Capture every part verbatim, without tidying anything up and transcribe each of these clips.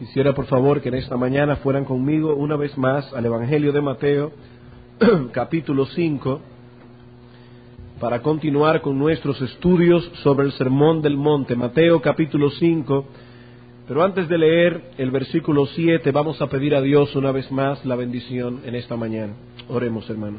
Quisiera por favor que en esta mañana fueran conmigo una vez más al Evangelio de Mateo, capítulo cinco, para continuar con nuestros estudios sobre el Sermón del Monte. Mateo capítulo cinco, pero antes de leer el versículo siete, vamos a pedir a Dios una vez más la bendición en esta mañana. Oremos, hermanos.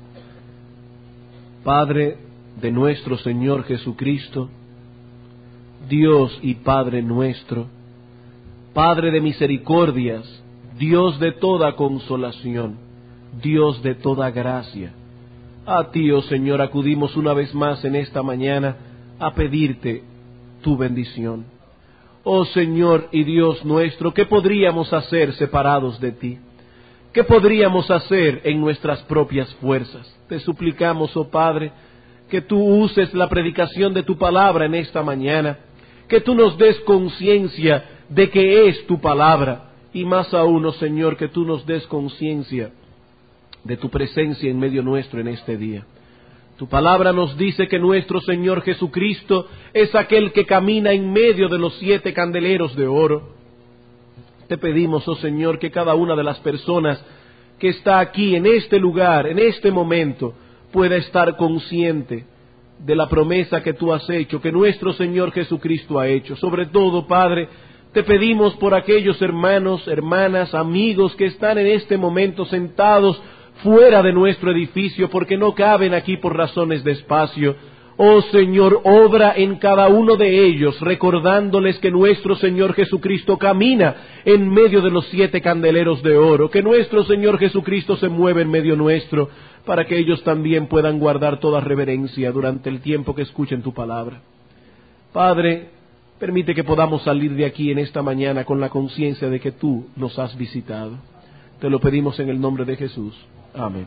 Padre de nuestro Señor Jesucristo, Dios y Padre nuestro, Padre de misericordias, Dios de toda consolación, Dios de toda gracia, a ti, oh Señor, acudimos una vez más en esta mañana a pedirte tu bendición. Oh Señor y Dios nuestro, ¿qué podríamos hacer separados de ti? ¿Qué podríamos hacer en nuestras propias fuerzas? Te suplicamos, oh Padre, que tú uses la predicación de tu palabra en esta mañana, que tú nos des conciencia de que es tu palabra, y más aún, oh Señor, que tú nos des conciencia de tu presencia en medio nuestro en este día. Tu palabra nos dice que nuestro Señor Jesucristo es aquel que camina en medio de los siete candeleros de oro. Te pedimos, oh Señor, que cada una de las personas que está aquí en este lugar, en este momento, pueda estar consciente de la promesa que tú has hecho, que nuestro Señor Jesucristo ha hecho. Sobre todo, Padre, te pedimos por aquellos hermanos, hermanas, amigos que están en este momento sentados fuera de nuestro edificio porque no caben aquí por razones de espacio. Oh Señor, obra en cada uno de ellos, recordándoles que nuestro Señor Jesucristo camina en medio de los siete candeleros de oro, que nuestro Señor Jesucristo se mueve en medio nuestro, para que ellos también puedan guardar toda reverencia durante el tiempo que escuchen tu palabra. Padre, permite que podamos salir de aquí en esta mañana con la conciencia de que tú nos has visitado. Te lo pedimos en el nombre de Jesús. Amén.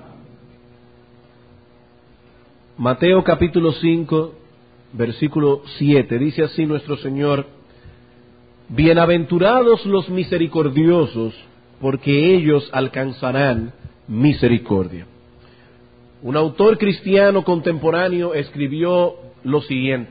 Mateo capítulo cinco, versículo siete, dice así nuestro Señor: Bienaventurados los misericordiosos, porque ellos alcanzarán misericordia. Un autor cristiano contemporáneo escribió lo siguiente: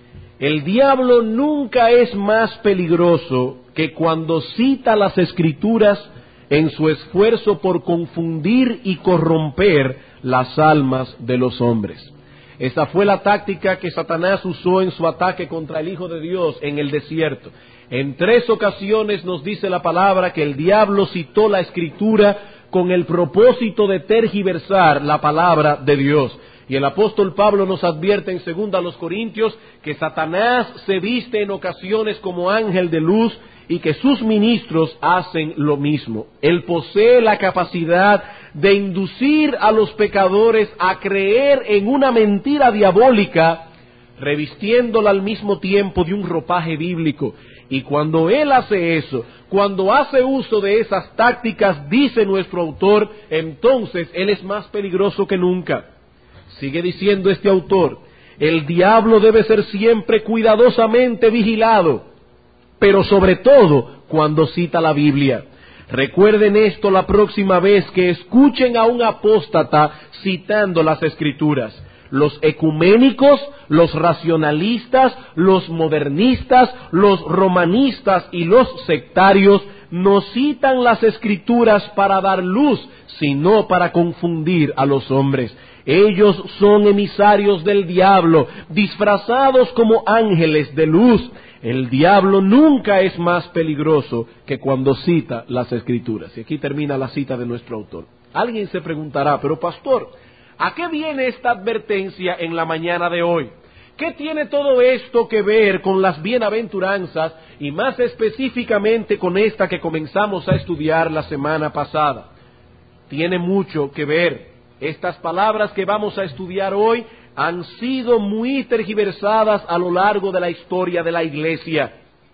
el diablo nunca es más peligroso que cuando cita las Escrituras en su esfuerzo por confundir y corromper las almas de los hombres. Esa fue la táctica que Satanás usó en su ataque contra el Hijo de Dios en el desierto. En tres ocasiones nos dice la palabra que el diablo citó la Escritura con el propósito de tergiversar la palabra de Dios. Y el apóstol Pablo nos advierte en segunda a los Corintios que Satanás se viste en ocasiones como ángel de luz y que sus ministros hacen lo mismo. Él posee la capacidad de inducir a los pecadores a creer en una mentira diabólica, revistiéndola al mismo tiempo de un ropaje bíblico. Y cuando él hace eso, cuando hace uso de esas tácticas, dice nuestro autor, entonces él es más peligroso que nunca. Sigue diciendo este autor: el diablo debe ser siempre cuidadosamente vigilado, pero sobre todo cuando cita la Biblia. Recuerden esto la próxima vez que escuchen a un apóstata citando las Escrituras. Los ecuménicos, los racionalistas, los modernistas, los romanistas y los sectarios no citan las Escrituras para dar luz, sino para confundir a los hombres. Ellos son emisarios del diablo, disfrazados como ángeles de luz. El diablo nunca es más peligroso que cuando cita las Escrituras. Y aquí termina la cita de nuestro autor. Alguien se preguntará, pero pastor, ¿a qué viene esta advertencia en la mañana de hoy? ¿Qué tiene todo esto que ver con las bienaventuranzas y más específicamente con esta que comenzamos a estudiar la semana pasada? Tiene mucho que ver. Estas palabras que vamos a estudiar hoy han sido muy tergiversadas a lo largo de la historia de la Iglesia.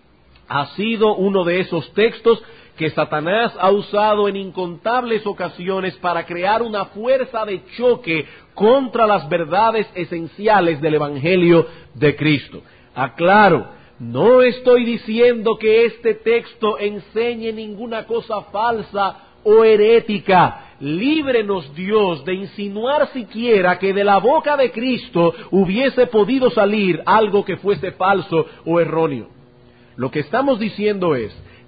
Ha sido uno de esos textos que Satanás ha usado en incontables ocasiones para crear una fuerza de choque contra las verdades esenciales del Evangelio de Cristo. Aclaro, no estoy diciendo que este texto enseñe ninguna cosa falsa o herética. Líbrenos Dios de insinuar siquiera que de la boca de Cristo hubiese podido salir algo que fuese falso o erróneo. Lo que estamos diciendo es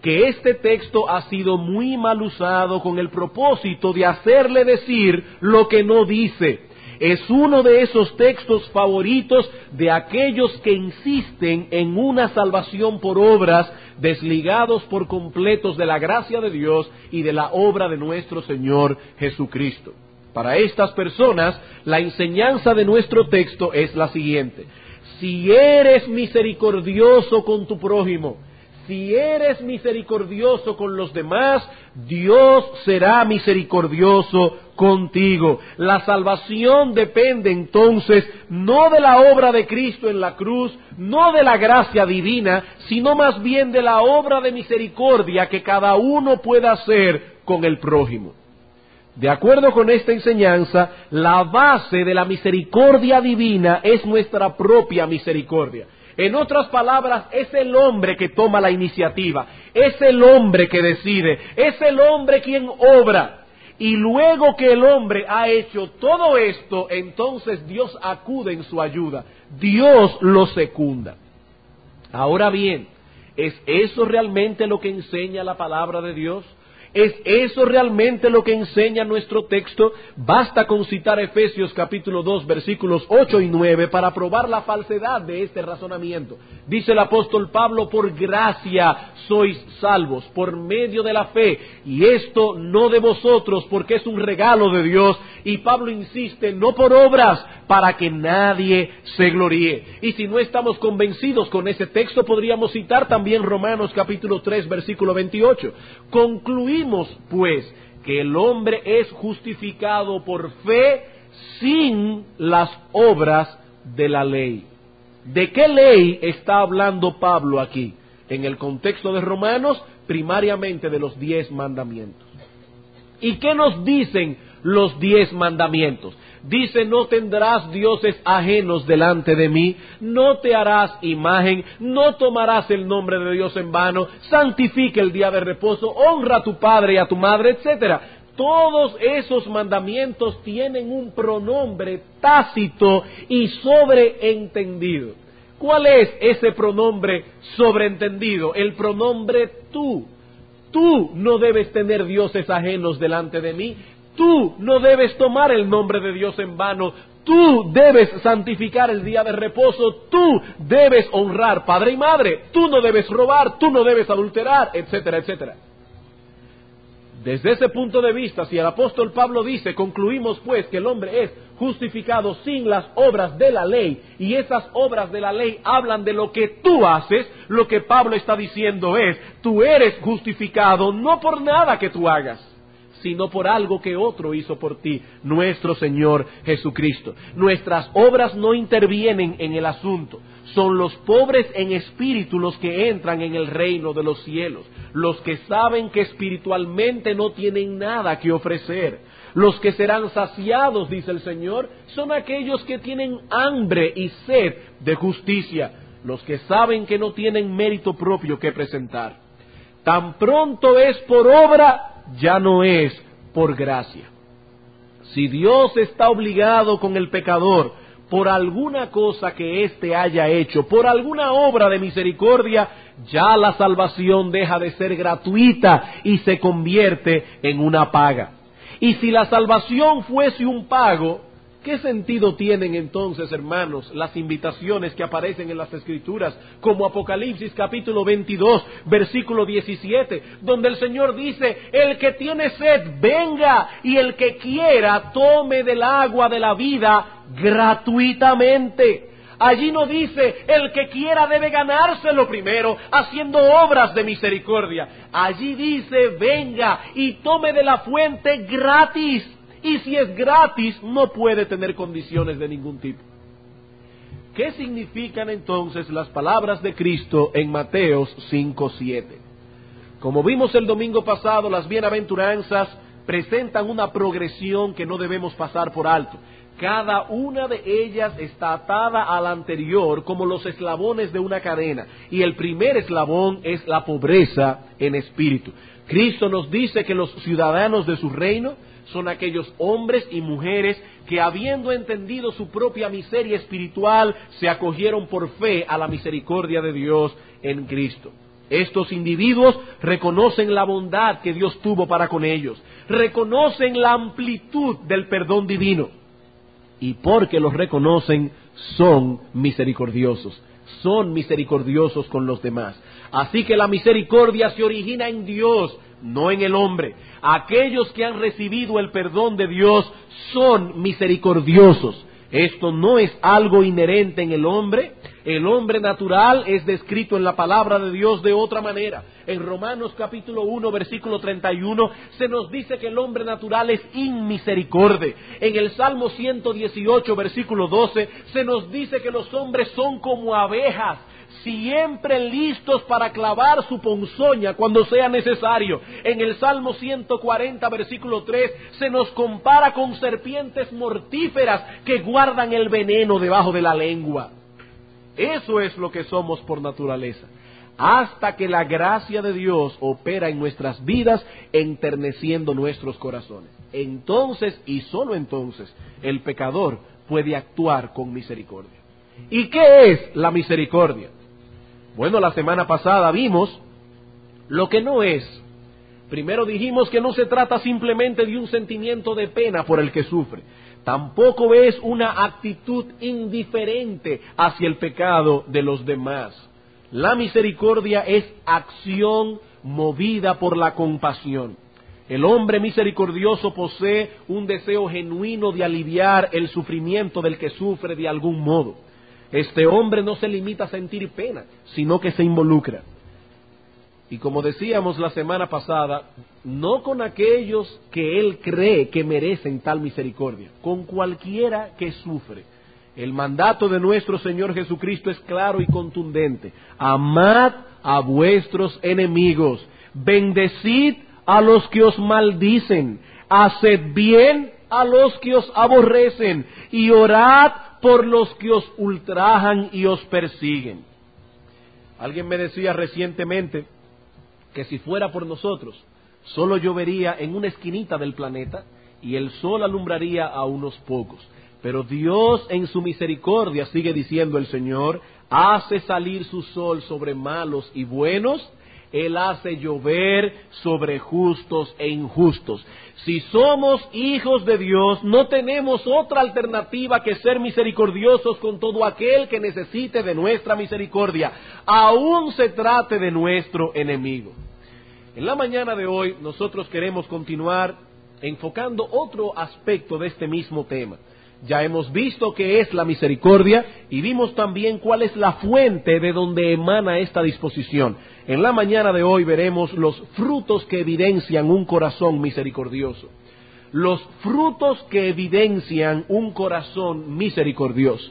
que este texto ha sido muy mal usado con el propósito de hacerle decir lo que no dice. Es uno de esos textos favoritos de aquellos que insisten en una salvación por obras, desligados por completos de la gracia de Dios y de la obra de nuestro Señor Jesucristo. Para estas personas, la enseñanza de nuestro texto es la siguiente: si eres misericordioso con tu prójimo, si eres misericordioso con los demás, Dios será misericordioso contigo. La salvación depende entonces no de la obra de Cristo en la cruz, no de la gracia divina, sino más bien de la obra de misericordia que cada uno pueda hacer con el prójimo. De acuerdo con esta enseñanza, la base de la misericordia divina es nuestra propia misericordia. En otras palabras, es el hombre que toma la iniciativa, es el hombre que decide, es el hombre quien obra. Y luego que el hombre ha hecho todo esto, entonces Dios acude en su ayuda, Dios lo secunda. Ahora bien, ¿es eso realmente lo que enseña la palabra de Dios? ¿Es eso realmente lo que enseña nuestro texto? Basta con citar Efesios capítulo dos, versículos ocho y nueve para probar la falsedad de este razonamiento. Dice el apóstol Pablo: por gracia sois salvos, por medio de la fe, y esto no de vosotros, porque es un regalo de Dios. Y Pablo insiste, no por obras, para que nadie se gloríe. Y si no estamos convencidos con ese texto, podríamos citar también Romanos capítulo tres, versículo veintiocho. Concluimos pues que el hombre es justificado por fe sin las obras de la ley. ¿De qué ley está hablando Pablo aquí? En el contexto de Romanos, primariamente de los diez mandamientos. ¿Y qué nos dicen los diez mandamientos? Dice: no tendrás dioses ajenos delante de mí, no te harás imagen, no tomarás el nombre de Dios en vano, santifica el día de reposo, honra a tu padre y a tu madre, etcétera. Todos esos mandamientos tienen un pronombre tácito y sobreentendido. ¿Cuál es ese pronombre sobreentendido? El pronombre tú. Tú no debes tener dioses ajenos delante de mí. Tú no debes tomar el nombre de Dios en vano. Tú debes santificar el día de reposo. Tú debes honrar padre y madre. Tú no debes robar. Tú no debes adulterar, etcétera, etcétera. Desde ese punto de vista, si el apóstol Pablo dice: concluimos pues que el hombre es justificado sin las obras de la ley, y esas obras de la ley hablan de lo que tú haces, lo que Pablo está diciendo es: tú eres justificado no por nada que tú hagas, sino por algo que otro hizo por ti, nuestro Señor Jesucristo. Nuestras obras no intervienen en el asunto. Son los pobres en espíritu los que entran en el reino de los cielos, los que saben que espiritualmente no tienen nada que ofrecer. Los que serán saciados, dice el Señor, son aquellos que tienen hambre y sed de justicia, los que saben que no tienen mérito propio que presentar. Tan pronto es por obra, ya no es por gracia. Si Dios está obligado con el pecador por alguna cosa que éste haya hecho, por alguna obra de misericordia, ya la salvación deja de ser gratuita y se convierte en una paga. Y si la salvación fuese un pago, ¿qué sentido tienen entonces, hermanos, las invitaciones que aparecen en las Escrituras, como Apocalipsis capítulo veintidós, versículo diecisiete, donde el Señor dice: el que tiene sed, venga, y el que quiera, tome del agua de la vida gratuitamente? Allí no dice: el que quiera debe ganárselo primero, haciendo obras de misericordia. Allí dice: venga y tome de la fuente gratis. Y si es gratis, no puede tener condiciones de ningún tipo. ¿Qué significan entonces las palabras de Cristo en Mateos cinco siete? Como vimos el domingo pasado, las bienaventuranzas presentan una progresión que no debemos pasar por alto. Cada una de ellas está atada a la anterior como los eslabones de una cadena. Y el primer eslabón es la pobreza en espíritu. Cristo nos dice que los ciudadanos de su reino son aquellos hombres y mujeres que, habiendo entendido su propia miseria espiritual, se acogieron por fe a la misericordia de Dios en Cristo. Estos individuos reconocen la bondad que Dios tuvo para con ellos, reconocen la amplitud del perdón divino, y porque los reconocen, son misericordiosos, son misericordiosos con los demás. Así que la misericordia se origina en Dios, no en el hombre. Aquellos que han recibido el perdón de Dios son misericordiosos. Esto no es algo inherente en el hombre. El hombre natural es descrito en la palabra de Dios de otra manera. En Romanos capítulo uno, versículo treinta y uno, se nos dice que el hombre natural es inmisericorde. En el Salmo ciento dieciocho, versículo doce, se nos dice que los hombres son como abejas, siempre listos para clavar su ponzoña cuando sea necesario. En el Salmo ciento cuarenta, versículo tres, se nos compara con serpientes mortíferas que guardan el veneno debajo de la lengua. Eso es lo que somos por naturaleza, hasta que la gracia de Dios opera en nuestras vidas, enterneciendo nuestros corazones. Entonces, y solo entonces, el pecador puede actuar con misericordia. ¿Y qué es la misericordia? Bueno, la semana pasada vimos lo que no es. Primero dijimos que no se trata simplemente de un sentimiento de pena por el que sufre. Tampoco es una actitud indiferente hacia el pecado de los demás. La misericordia es acción movida por la compasión. El hombre misericordioso posee un deseo genuino de aliviar el sufrimiento del que sufre de algún modo. Este hombre no se limita a sentir pena, sino que se involucra. Y como decíamos la semana pasada, no con aquellos que él cree que merecen tal misericordia, con cualquiera que sufre. El mandato de nuestro Señor Jesucristo es claro y contundente: amad a vuestros enemigos, bendecid a los que os maldicen, haced bien a los que os aborrecen, y orad por los que os ultrajan y os persiguen. Alguien me decía recientemente que si fuera por nosotros, solo llovería en una esquinita del planeta y el sol alumbraría a unos pocos. Pero Dios en su misericordia, sigue diciendo el Señor, hace salir su sol sobre malos y buenos. Él hace llover sobre justos e injustos. Si somos hijos de Dios, no tenemos otra alternativa que ser misericordiosos con todo aquel que necesite de nuestra misericordia, aun se trate de nuestro enemigo. En la mañana de hoy nosotros queremos continuar enfocando otro aspecto de este mismo tema. Ya hemos visto qué es la misericordia y vimos también cuál es la fuente de donde emana esta disposición. En la mañana de hoy veremos los frutos que evidencian un corazón misericordioso. Los frutos que evidencian un corazón misericordioso.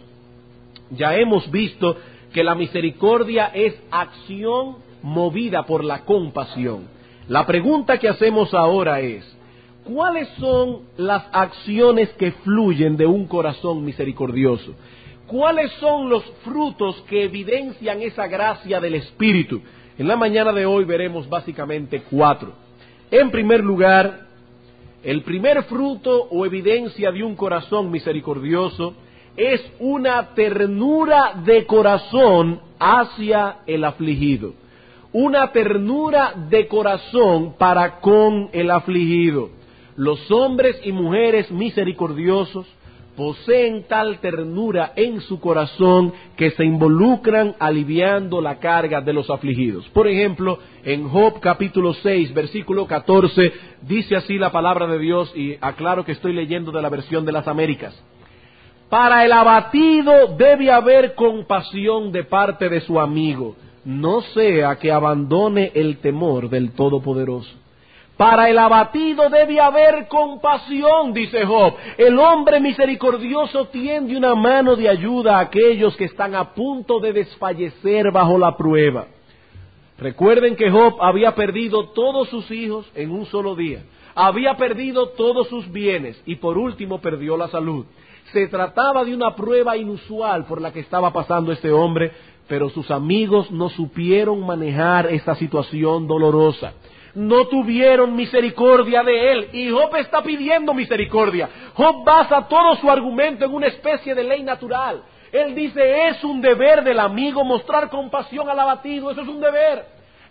Ya hemos visto que la misericordia es acción movida por la compasión. La pregunta que hacemos ahora es: ¿cuáles son las acciones que fluyen de un corazón misericordioso? ¿Cuáles son los frutos que evidencian esa gracia del Espíritu? En la mañana de hoy veremos básicamente cuatro. En primer lugar, el primer fruto o evidencia de un corazón misericordioso es una ternura de corazón hacia el afligido. Una ternura de corazón para con el afligido. Los hombres y mujeres misericordiosos poseen tal ternura en su corazón que se involucran aliviando la carga de los afligidos. Por ejemplo, en Job capítulo seis, versículo catorce, dice así la palabra de Dios, y aclaro que estoy leyendo de la versión de las Américas: para el abatido debe haber compasión de parte de su amigo, no sea que abandone el temor del Todopoderoso. Para el abatido debe haber compasión, dice Job. El hombre misericordioso tiende una mano de ayuda a aquellos que están a punto de desfallecer bajo la prueba. Recuerden que Job había perdido todos sus hijos en un solo día. Había perdido todos sus bienes y por último perdió la salud. Se trataba de una prueba inusual por la que estaba pasando este hombre, pero sus amigos no supieron manejar esta situación dolorosa. No tuvieron misericordia de él, y Job está pidiendo misericordia. Job basa todo su argumento en una especie de ley natural. Él dice: es un deber del amigo mostrar compasión al abatido, eso es un deber.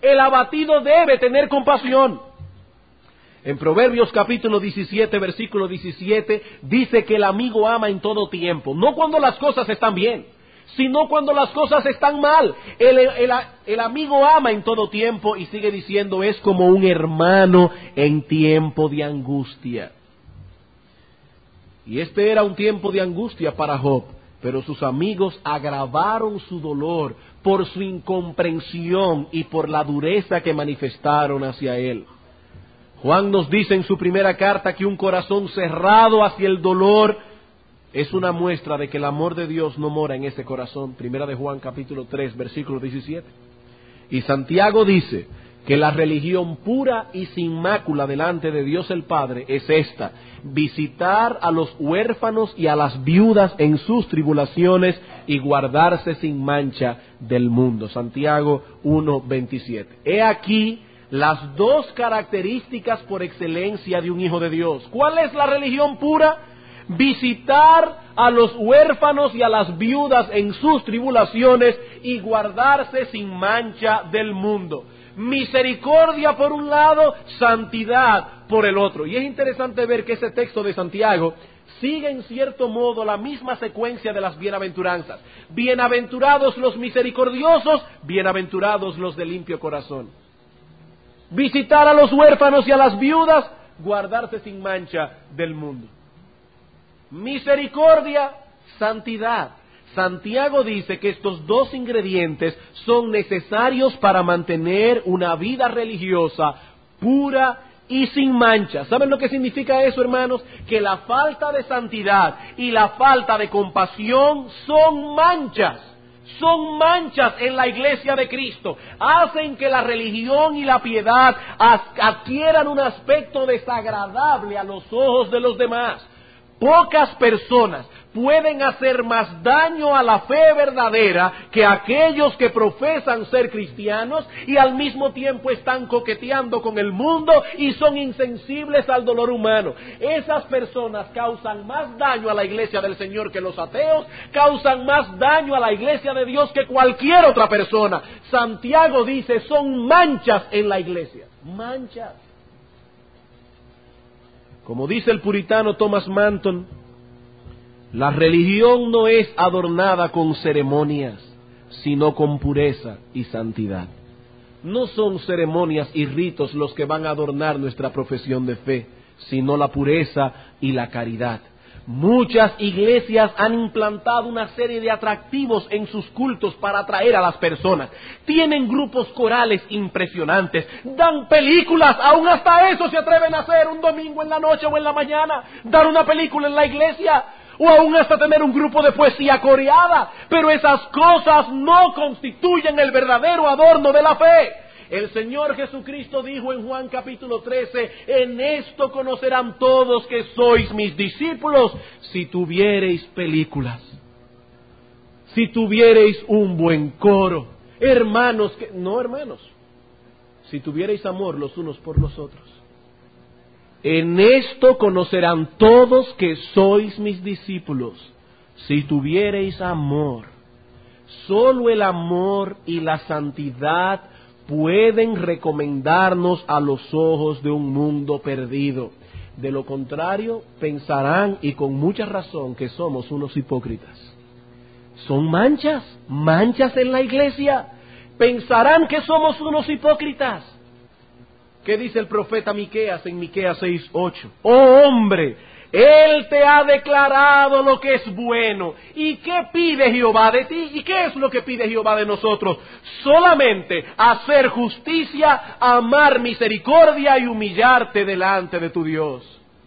El abatido debe tener compasión. En Proverbios capítulo diecisiete, versículo diecisiete, dice que el amigo ama en todo tiempo, no cuando las cosas están bien, sino cuando las cosas están mal. El, el, el amigo ama en todo tiempo, y sigue diciendo, es como un hermano en tiempo de angustia. Y este era un tiempo de angustia para Job, pero sus amigos agravaron su dolor por su incomprensión y por la dureza que manifestaron hacia él. Juan nos dice en su primera carta que un corazón cerrado hacia el dolor es una muestra de que el amor de Dios no mora en ese corazón. Primera de Juan capítulo tres, versículo diecisiete. Y Santiago dice que la religión pura y sin mácula delante de Dios el Padre es esta: visitar a los huérfanos y a las viudas en sus tribulaciones y guardarse sin mancha del mundo. Santiago uno, veintisiete. He aquí las dos características por excelencia de un hijo de Dios. ¿Cuál es la religión pura? Visitar a los huérfanos y a las viudas en sus tribulaciones y guardarse sin mancha del mundo. Misericordia por un lado, santidad por el otro. Y es interesante ver que ese texto de Santiago sigue en cierto modo la misma secuencia de las bienaventuranzas. Bienaventurados los misericordiosos, bienaventurados los de limpio corazón. Visitar a los huérfanos y a las viudas, guardarse sin mancha del mundo. Misericordia, santidad. Santiago dice que estos dos ingredientes son necesarios para mantener una vida religiosa pura y sin mancha. ¿Saben lo que significa eso, hermanos? Que la falta de santidad y la falta de compasión son manchas. Son manchas en la iglesia de Cristo. Hacen que la religión y la piedad adquieran un aspecto desagradable a los ojos de los demás. Pocas personas pueden hacer más daño a la fe verdadera que aquellos que profesan ser cristianos y al mismo tiempo están coqueteando con el mundo y son insensibles al dolor humano. Esas personas causan más daño a la iglesia del Señor que los ateos, causan más daño a la iglesia de Dios que cualquier otra persona. Santiago dice, son manchas en la iglesia, manchas. Como dice el puritano Thomas Manton, la religión no es adornada con ceremonias, sino con pureza y santidad. No son ceremonias y ritos los que van a adornar nuestra profesión de fe, sino la pureza y la caridad. Muchas iglesias han implantado una serie de atractivos en sus cultos para atraer a las personas. Tienen grupos corales impresionantes, dan películas, aún hasta eso se atreven a hacer un domingo en la noche o en la mañana, dar una película en la iglesia, o aún hasta tener un grupo de poesía coreada. Pero esas cosas no constituyen el verdadero adorno de la fe. El Señor Jesucristo dijo en Juan capítulo trece, en esto conocerán todos que sois mis discípulos, si tuviereis películas, si tuviereis un buen coro, hermanos, que, no hermanos, si tuviereis amor los unos por los otros. En esto conocerán todos que sois mis discípulos, si tuviereis amor. Solo el amor y la santidad pueden recomendarnos a los ojos de un mundo perdido. De lo contrario, pensarán, y con mucha razón, que somos unos hipócritas. Son manchas, manchas en la iglesia. Pensarán que somos unos hipócritas. ¿Qué dice el profeta Miqueas en Miqueas seis ocho? Oh hombre, Él te ha declarado lo que es bueno. ¿Y qué pide Jehová de ti? ¿Y qué es lo que pide Jehová de nosotros? Solamente hacer justicia, amar misericordia y humillarte delante de tu Dios.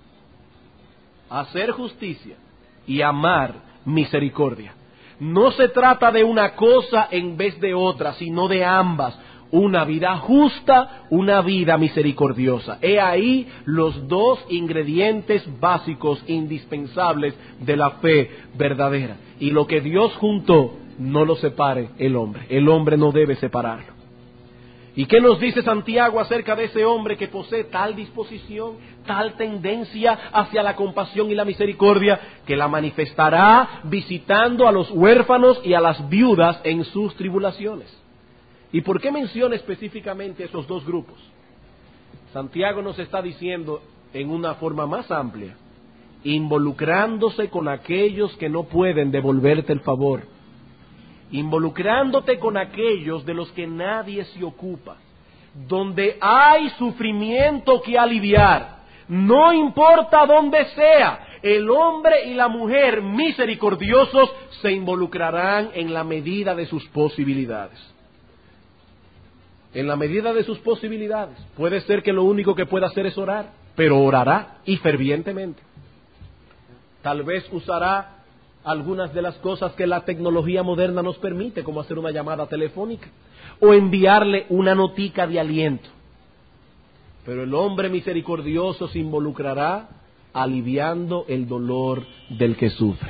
Hacer justicia y amar misericordia. No se trata de una cosa en vez de otra, sino de ambas. Una vida justa, una vida misericordiosa. He ahí los dos ingredientes básicos indispensables de la fe verdadera. Y lo que Dios juntó, no lo separe el hombre. El hombre no debe separarlo. ¿Y qué nos dice Santiago acerca de ese hombre que posee tal disposición, tal tendencia hacia la compasión y la misericordia, que la manifestará visitando a los huérfanos y a las viudas en sus tribulaciones? ¿Y por qué menciona específicamente esos dos grupos? Santiago nos está diciendo en una forma más amplia, involucrándose con aquellos que no pueden devolverte el favor, involucrándote con aquellos de los que nadie se ocupa, donde hay sufrimiento que aliviar, no importa dónde sea, el hombre y la mujer misericordiosos se involucrarán en la medida de sus posibilidades. En la medida de sus posibilidades. Puede ser que lo único que pueda hacer es orar, pero orará y fervientemente. Tal vez usará algunas de las cosas que la tecnología moderna nos permite, como hacer una llamada telefónica o enviarle una notica de aliento. Pero el hombre misericordioso se involucrará aliviando el dolor del que sufre.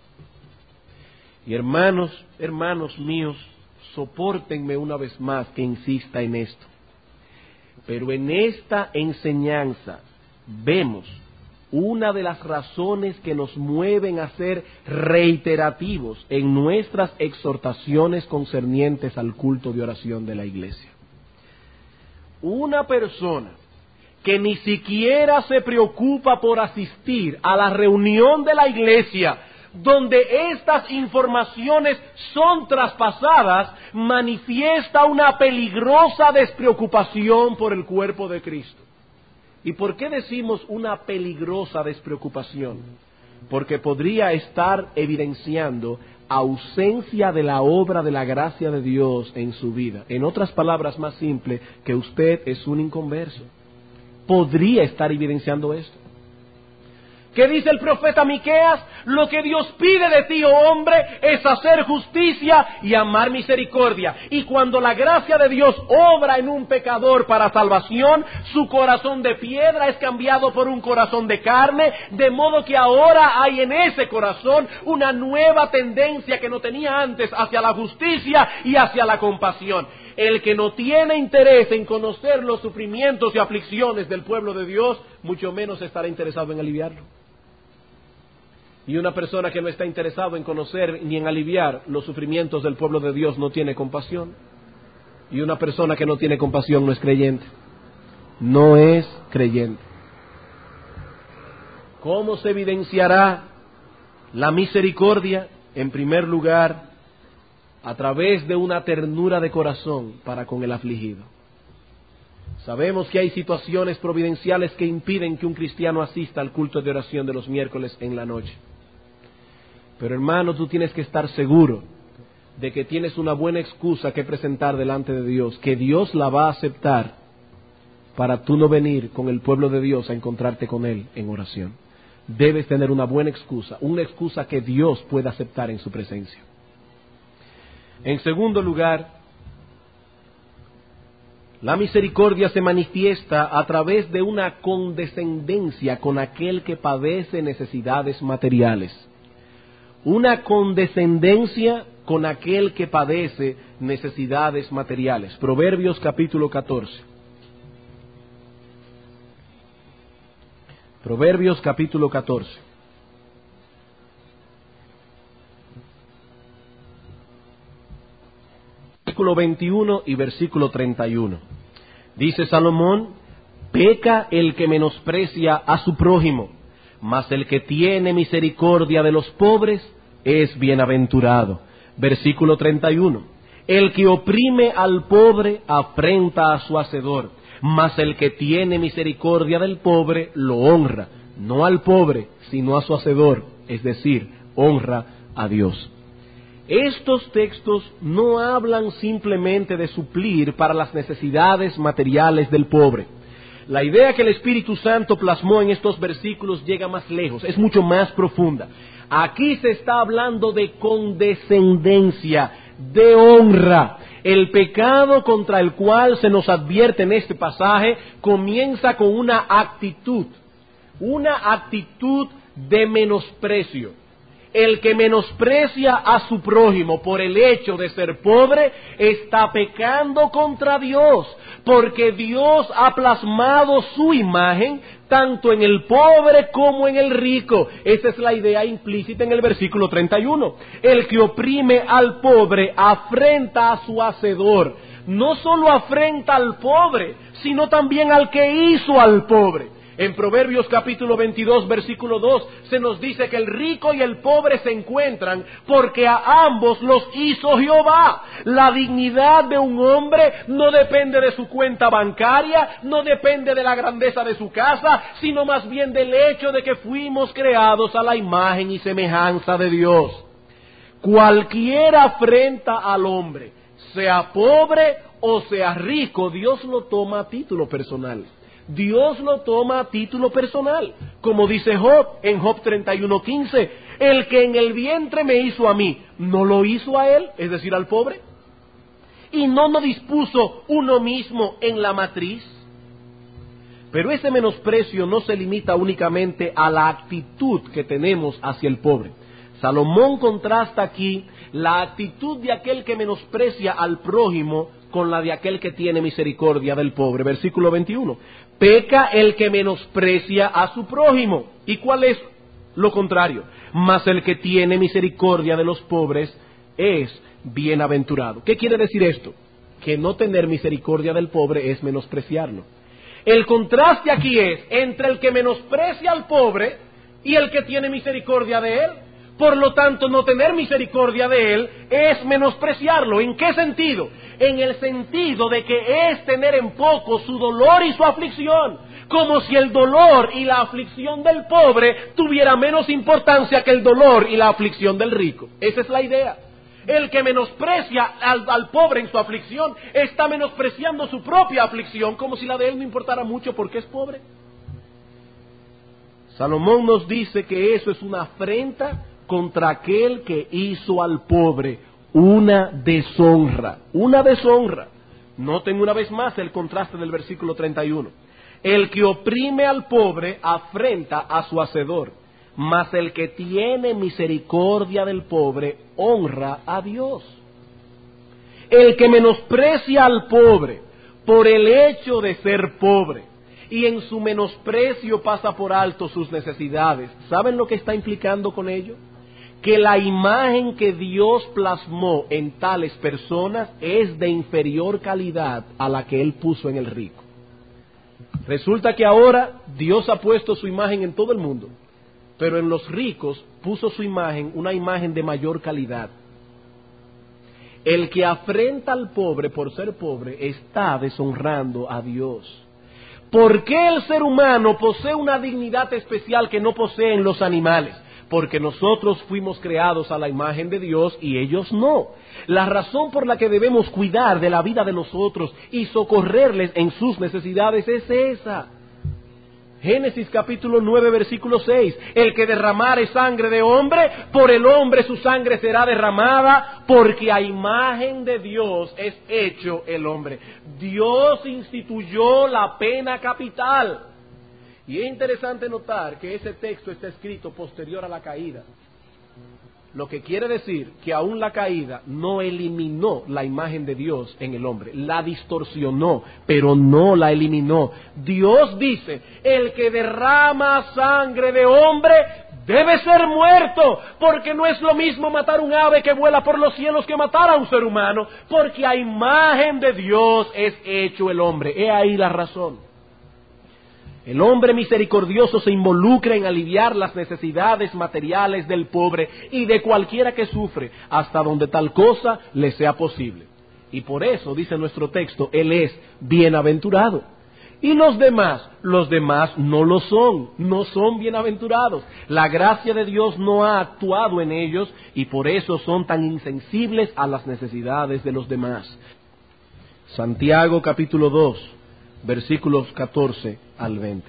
Y hermanos, hermanos míos, sopórtenme una vez más que insista en esto. Pero en esta enseñanza vemos una de las razones que nos mueven a ser reiterativos en nuestras exhortaciones concernientes al culto de oración de la iglesia. Una persona que ni siquiera se preocupa por asistir a la reunión de la iglesia donde estas informaciones son traspasadas, manifiesta una peligrosa despreocupación por el cuerpo de Cristo. ¿Y por qué decimos una peligrosa despreocupación? Porque podría estar evidenciando ausencia de la obra de la gracia de Dios en su vida. En otras palabras más simples, que usted es un inconverso. Podría estar evidenciando esto. ¿Qué dice el profeta Miqueas? Lo que Dios pide de ti, oh hombre, es hacer justicia y amar misericordia. Y cuando la gracia de Dios obra en un pecador para salvación, su corazón de piedra es cambiado por un corazón de carne, de modo que ahora hay en ese corazón una nueva tendencia que no tenía antes hacia la justicia y hacia la compasión. El que no tiene interés en conocer los sufrimientos y aflicciones del pueblo de Dios, mucho menos estará interesado en aliviarlo. Y una persona que no está interesado en conocer ni en aliviar los sufrimientos del pueblo de Dios no tiene compasión. Y una persona que no tiene compasión no es creyente. No es creyente. ¿Cómo se evidenciará la misericordia? En primer lugar, a través de una ternura de corazón para con el afligido. Sabemos que hay situaciones providenciales que impiden que un cristiano asista al culto de oración de los miércoles en la noche. Pero hermano, tú tienes que estar seguro de que tienes una buena excusa que presentar delante de Dios, que Dios la va a aceptar para tú no venir con el pueblo de Dios a encontrarte con Él en oración. Debes tener una buena excusa, una excusa que Dios pueda aceptar en su presencia. En segundo lugar, la misericordia se manifiesta a través de una condescendencia con aquel que padece necesidades materiales. Una condescendencia con aquel que padece necesidades materiales. Proverbios capítulo catorce. Proverbios capítulo catorce. Versículo veintiuno y versículo treinta y uno. Dice Salomón: peca el que menosprecia a su prójimo, mas el que tiene misericordia de los pobres es bienaventurado. Versículo treinta y uno. El que oprime al pobre afrenta a su hacedor, mas el que tiene misericordia del pobre lo honra, no al pobre, sino a su hacedor, es decir, honra a Dios. Estos textos no hablan simplemente de suplir para las necesidades materiales del pobre. La idea que el Espíritu Santo plasmó en estos versículos llega más lejos, es mucho más profunda. Aquí se está hablando de condescendencia, de honra. El pecado contra el cual se nos advierte en este pasaje comienza con una actitud, una actitud de menosprecio. El que menosprecia a su prójimo por el hecho de ser pobre está pecando contra Dios, porque Dios ha plasmado su imagen tanto en el pobre como en el rico. Esa es la idea implícita en el versículo treinta y uno. El que oprime al pobre afrenta a su hacedor, no solo afrenta al pobre, sino también al que hizo al pobre. En Proverbios capítulo veintidós, versículo dos, se nos dice que el rico y el pobre se encuentran porque a ambos los hizo Jehová. La dignidad de un hombre no depende de su cuenta bancaria, no depende de la grandeza de su casa, sino más bien del hecho de que fuimos creados a la imagen y semejanza de Dios. Cualquier afrenta al hombre, sea pobre o sea rico, Dios lo toma a título personal. Dios lo toma a título personal, como dice Job en Job treinta y uno, quince, el que en el vientre me hizo a mí, ¿no lo hizo a él, es decir, al pobre? ¿Y no nos dispuso uno mismo en la matriz? Pero ese menosprecio no se limita únicamente a la actitud que tenemos hacia el pobre. Salomón contrasta aquí la actitud de aquel que menosprecia al prójimo con la de aquel que tiene misericordia del pobre. Versículo veintiuno. Peca el que menosprecia a su prójimo. ¿Y cuál es lo contrario? Mas el que tiene misericordia de los pobres es bienaventurado. ¿Qué quiere decir esto? Que no tener misericordia del pobre es menospreciarlo. El contraste aquí es entre el que menosprecia al pobre y el que tiene misericordia de él. Por lo tanto, no tener misericordia de él es menospreciarlo. ¿En qué sentido? En el sentido de que es tener en poco su dolor y su aflicción, como si el dolor y la aflicción del pobre tuviera menos importancia que el dolor y la aflicción del rico. Esa es la idea. El que menosprecia al, al pobre en su aflicción está menospreciando su propia aflicción, como si la de él no importara mucho porque es pobre. Salomón nos dice que eso es una afrenta contra aquel que hizo al pobre, una deshonra, una deshonra. Noten una vez más el contraste del versículo treinta y uno. El que oprime al pobre afrenta a su hacedor, mas el que tiene misericordia del pobre honra a Dios. El que menosprecia al pobre por el hecho de ser pobre y en su menosprecio pasa por alto sus necesidades, ¿saben lo que está implicando con ello? Que la imagen que Dios plasmó en tales personas es de inferior calidad a la que Él puso en el rico. Resulta que ahora Dios ha puesto su imagen en todo el mundo, pero en los ricos puso su imagen, una imagen de mayor calidad. El que afrenta al pobre por ser pobre está deshonrando a Dios. ¿Por qué el ser humano posee una dignidad especial que no poseen los animales? Porque nosotros fuimos creados a la imagen de Dios y ellos no. La razón por la que debemos cuidar de la vida de los otros y socorrerles en sus necesidades es esa. Génesis capítulo nueve, versículo seis. El que derramare sangre de hombre, por el hombre su sangre será derramada, porque a imagen de Dios es hecho el hombre. Dios instituyó la pena capital. Y es interesante notar que ese texto está escrito posterior a la caída. Lo que quiere decir que aún la caída no eliminó la imagen de Dios en el hombre. La distorsionó, pero no la eliminó. Dios dice, el que derrama sangre de hombre debe ser muerto, porque no es lo mismo matar un ave que vuela por los cielos que matar a un ser humano, porque a imagen de Dios es hecho el hombre. He ahí la razón. El hombre misericordioso se involucra en aliviar las necesidades materiales del pobre y de cualquiera que sufre, hasta donde tal cosa le sea posible. Y por eso, dice nuestro texto, él es bienaventurado. Y los demás, los demás no lo son, no son bienaventurados. La gracia de Dios no ha actuado en ellos y por eso son tan insensibles a las necesidades de los demás. Santiago capítulo dos, versículos catorce al veinte.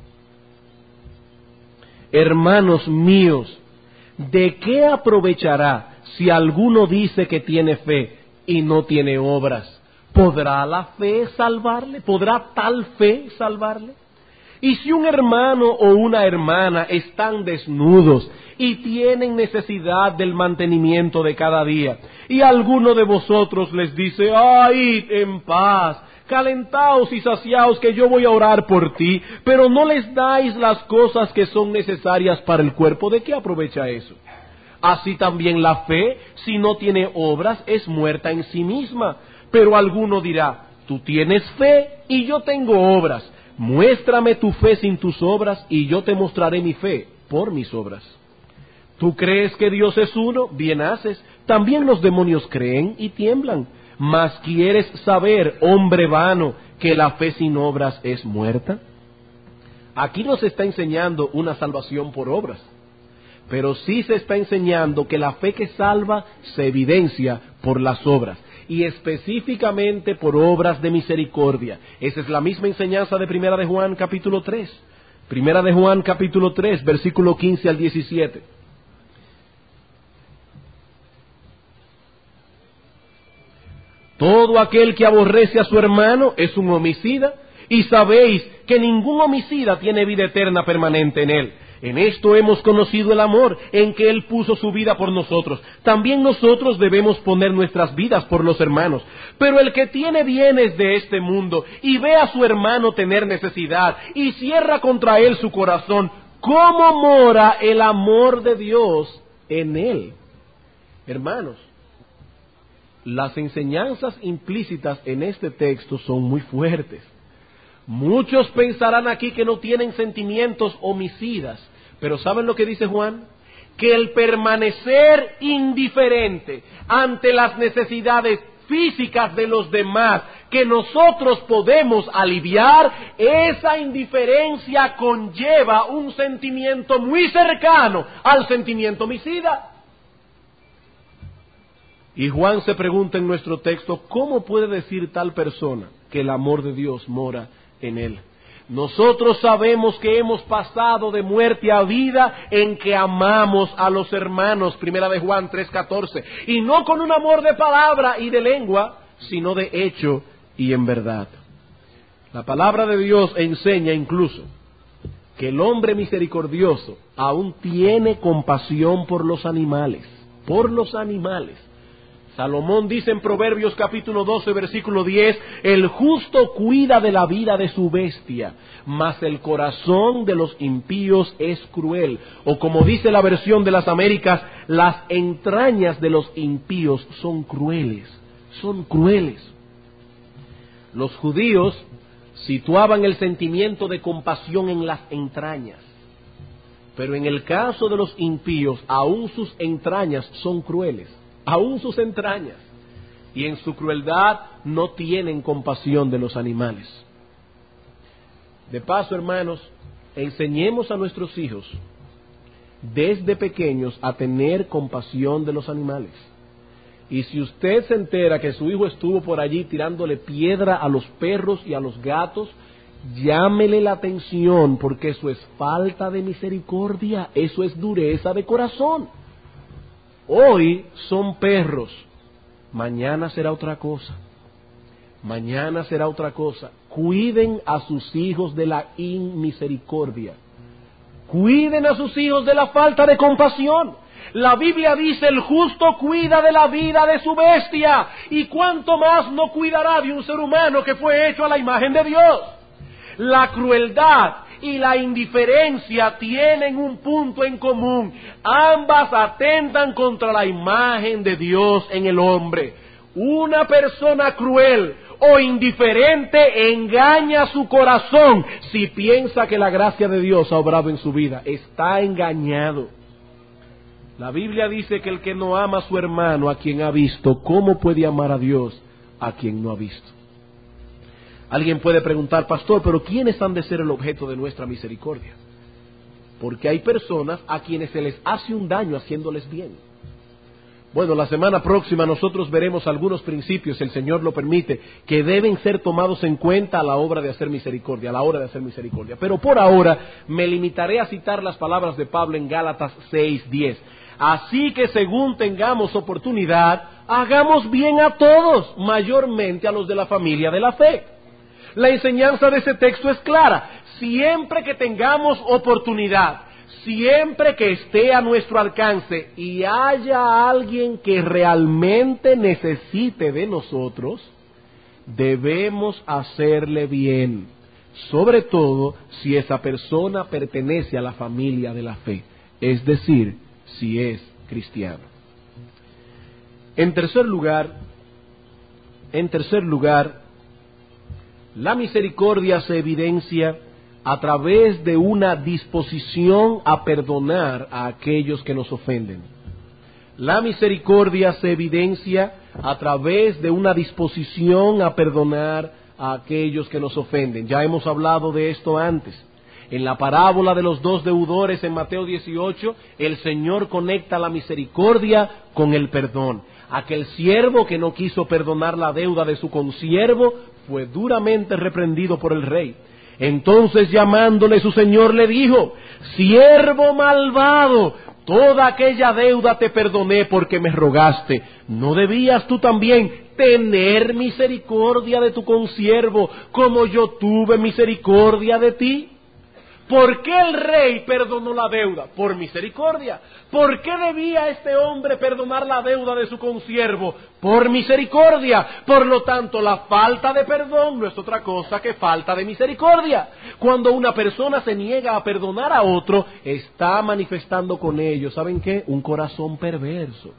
Hermanos míos, ¿de qué aprovechará si alguno dice que tiene fe y no tiene obras? ¿Podrá la fe salvarle? ¿Podrá tal fe salvarle? Y si un hermano o una hermana están desnudos y tienen necesidad del mantenimiento de cada día, y alguno de vosotros les dice, ¡ay, en paz! Calentaos y saciaos que yo voy a orar por ti, pero no les dais las cosas que son necesarias para el cuerpo, ¿de qué aprovecha eso? Así también la fe, si no tiene obras, es muerta en sí misma. Pero alguno dirá, tú tienes fe y yo tengo obras. Muéstrame tu fe sin tus obras y yo te mostraré mi fe por mis obras. ¿Tú crees que Dios es uno? Bien haces. También los demonios creen y tiemblan. Mas ¿quieres saber, hombre vano, que la fe sin obras es muerta? Aquí no se está enseñando una salvación por obras, pero sí se está enseñando que la fe que salva se evidencia por las obras, y específicamente por obras de misericordia. Esa es la misma enseñanza de Primera de Juan capítulo tres. Primera de Juan capítulo tres, versículo quince al diecisiete. Todo aquel que aborrece a su hermano es un homicida, y sabéis que ningún homicida tiene vida eterna permanente en él. En esto hemos conocido el amor, en que Él puso su vida por nosotros. También nosotros debemos poner nuestras vidas por los hermanos. Pero el que tiene bienes de este mundo y ve a su hermano tener necesidad y cierra contra él su corazón, ¿cómo mora el amor de Dios en él? Hermanos, las enseñanzas implícitas en este texto son muy fuertes. Muchos pensarán aquí que no tienen sentimientos homicidas, pero ¿saben lo que dice Juan? Que el permanecer indiferente ante las necesidades físicas de los demás que nosotros podemos aliviar, esa indiferencia conlleva un sentimiento muy cercano al sentimiento homicida. Y Juan se pregunta en nuestro texto, ¿cómo puede decir tal persona que el amor de Dios mora en él? Nosotros sabemos que hemos pasado de muerte a vida en que amamos a los hermanos, Primera de Juan tres catorce, y no con un amor de palabra y de lengua, sino de hecho y en verdad. La palabra de Dios enseña incluso que el hombre misericordioso aún tiene compasión por los animales, por los animales. Salomón dice en Proverbios capítulo doce versículo diez, el justo cuida de la vida de su bestia, mas el corazón de los impíos es cruel. O como dice la versión de las Américas, las entrañas de los impíos son crueles, son crueles. Los judíos situaban el sentimiento de compasión en las entrañas, pero en el caso de los impíos, aún sus entrañas son crueles. Aún sus entrañas, y en su crueldad no tienen compasión de los animales. De paso, hermanos, enseñemos a nuestros hijos desde pequeños a tener compasión de los animales. Y si usted se entera que su hijo estuvo por allí tirándole piedra a los perros y a los gatos, llámele la atención, porque eso es falta de misericordia, eso es dureza de corazón. Hoy son perros, mañana será otra cosa, mañana será otra cosa. Cuiden a sus hijos de la inmisericordia, cuiden a sus hijos de la falta de compasión. La Biblia dice, el justo cuida de la vida de su bestia, y cuánto más no cuidará de un ser humano que fue hecho a la imagen de Dios. La crueldad y la indiferencia tienen un punto en común. Ambas atentan contra la imagen de Dios en el hombre. Una persona cruel o indiferente engaña su corazón si piensa que la gracia de Dios ha obrado en su vida. Está engañado. La Biblia dice que el que no ama a su hermano, a quien ha visto, ¿cómo puede amar a Dios a quien no ha visto? Alguien puede preguntar, pastor, pero ¿quiénes han de ser el objeto de nuestra misericordia? Porque hay personas a quienes se les hace un daño haciéndoles bien. Bueno, la semana próxima nosotros veremos algunos principios, si el Señor lo permite, que deben ser tomados en cuenta a la obra de hacer misericordia, a la hora de hacer misericordia. Pero por ahora me limitaré a citar las palabras de Pablo en Gálatas seis diez. Así que según tengamos oportunidad, hagamos bien a todos, mayormente a los de la familia de la fe. La enseñanza de ese texto es clara. Siempre que tengamos oportunidad, siempre que esté a nuestro alcance y haya alguien que realmente necesite de nosotros, debemos hacerle bien, sobre todo si esa persona pertenece a la familia de la fe, es decir, si es cristiano. En tercer lugar, En tercer lugar, la misericordia se evidencia a través de una disposición a perdonar a aquellos que nos ofenden. La misericordia se evidencia a través de una disposición a perdonar a aquellos que nos ofenden. Ya hemos hablado de esto antes. En la parábola de los dos deudores en Mateo dieciocho, el Señor conecta la misericordia con el perdón. Aquel siervo que no quiso perdonar la deuda de su consiervo fue duramente reprendido por el rey. Entonces, llamándole su señor, le dijo: siervo malvado, toda aquella deuda te perdoné porque me rogaste. ¿No debías tú también tener misericordia de tu consiervo como yo tuve misericordia de ti? ¿Por qué el rey perdonó la deuda? Por misericordia. ¿Por qué debía este hombre perdonar la deuda de su consiervo? Por misericordia. Por lo tanto, la falta de perdón no es otra cosa que falta de misericordia. Cuando una persona se niega a perdonar a otro, está manifestando con ello, ¿saben qué? Un corazón perverso.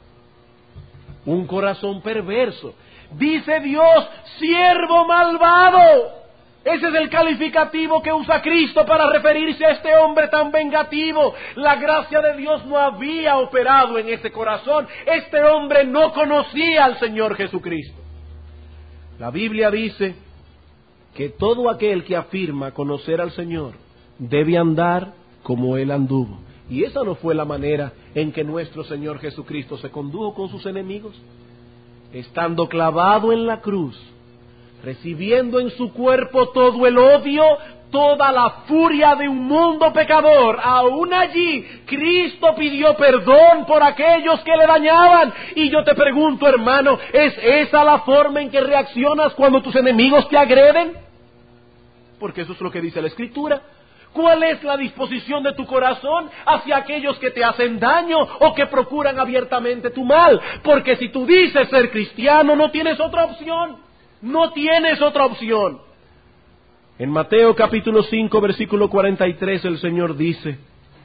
Un corazón perverso. Dice Dios: siervo malvado. Ese es el calificativo que usa Cristo para referirse a este hombre tan vengativo. La gracia de Dios no había operado en ese corazón. Este hombre no conocía al Señor Jesucristo. La Biblia dice que todo aquel que afirma conocer al Señor debe andar como Él anduvo. Y esa no fue la manera en que nuestro Señor Jesucristo se condujo con sus enemigos. Estando clavado en la cruz, recibiendo en su cuerpo todo el odio, toda la furia de un mundo pecador, aún allí Cristo pidió perdón por aquellos que le dañaban. Y yo te pregunto, hermano, ¿es esa la forma en que reaccionas cuando tus enemigos te agreden? Porque eso es lo que dice la Escritura. ¿Cuál es la disposición de tu corazón hacia aquellos que te hacen daño o que procuran abiertamente tu mal? Porque si tú dices ser cristiano, no tienes otra opción. No tienes otra opción. En Mateo capítulo cinco, versículo cuarenta y tres, el Señor dice: